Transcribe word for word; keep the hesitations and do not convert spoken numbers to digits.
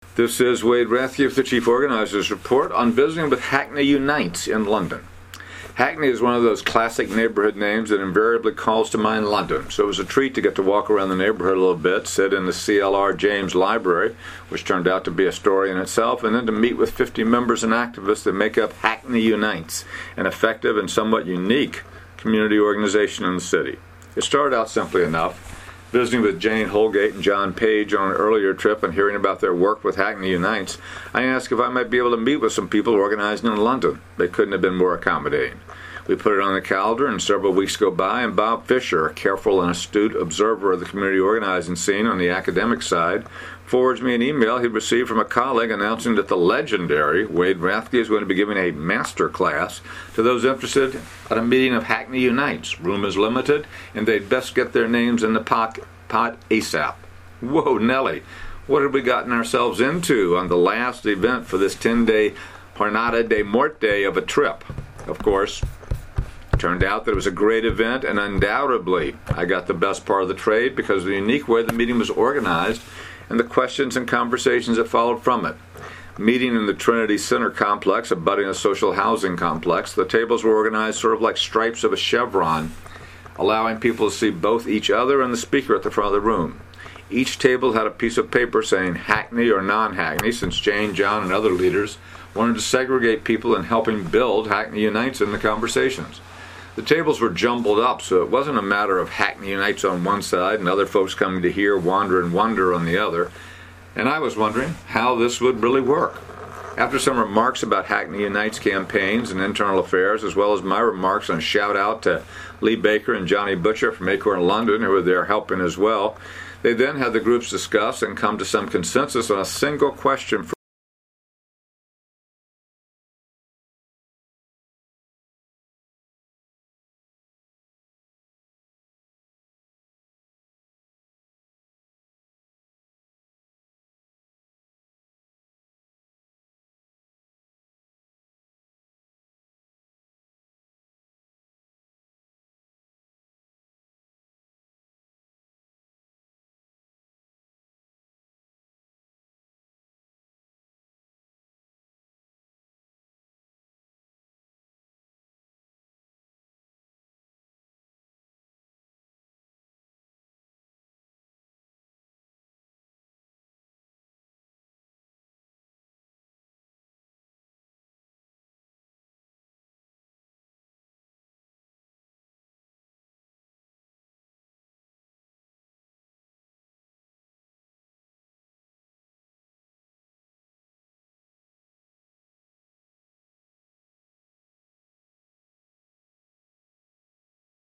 This is Wade Rathke with the Chief Organizer's Report on visiting with Hackney Unites in London. Hackney is one of those classic neighborhood names that invariably calls to mind London, so it was a treat to get to walk around the neighborhood a little bit, sit in the C L R James Library, which turned out to be a story in itself, and then to meet with fifty members and activists that make up Hackney Unites, an effective and somewhat unique community organization in the city. It started out simply enough. Visiting with Jane Holgate and John Page on an earlier trip and hearing about their work with Hackney Unites, I asked if I might be able to meet with some people organizing in London. They couldn't have been more accommodating. We put it on the calendar, and several weeks go by, and Bob Fisher, a careful and astute observer of the community organizing scene on the academic side, forwards me an email he received from a colleague announcing that the legendary Wade Rathke is going to be giving a master class to those interested at a meeting of Hackney Unites. Room is limited, and they'd best get their names in the pot, pot ASAP. Whoa, Nelly, what have we gotten ourselves into on the last event for this ten-day Jornada de Muerte of a trip? Of course, turned out that it was a great event, and undoubtedly I got the best part of the trade because of the unique way the meeting was organized and the questions and conversations that followed from it. Meeting in the Trinity Center complex, abutting a social housing complex, the tables were organized sort of like stripes of a chevron, allowing people to see both each other and the speaker at the front of the room. Each table had a piece of paper saying Hackney or non-Hackney, since Jane, John, and other leaders wanted to segregate people in helping build Hackney Unites in the conversations. The tables were jumbled up, so it wasn't a matter of Hackney Unites on one side and other folks coming to hear Wander and Wonder on the other, and I was wondering how this would really work. After some remarks about Hackney Unites campaigns and internal affairs, as well as my remarks on shout-out to Lee Baker and Johnny Butcher from Acorn London, who were there helping as well, they then had the groups discuss and come to some consensus on a single question for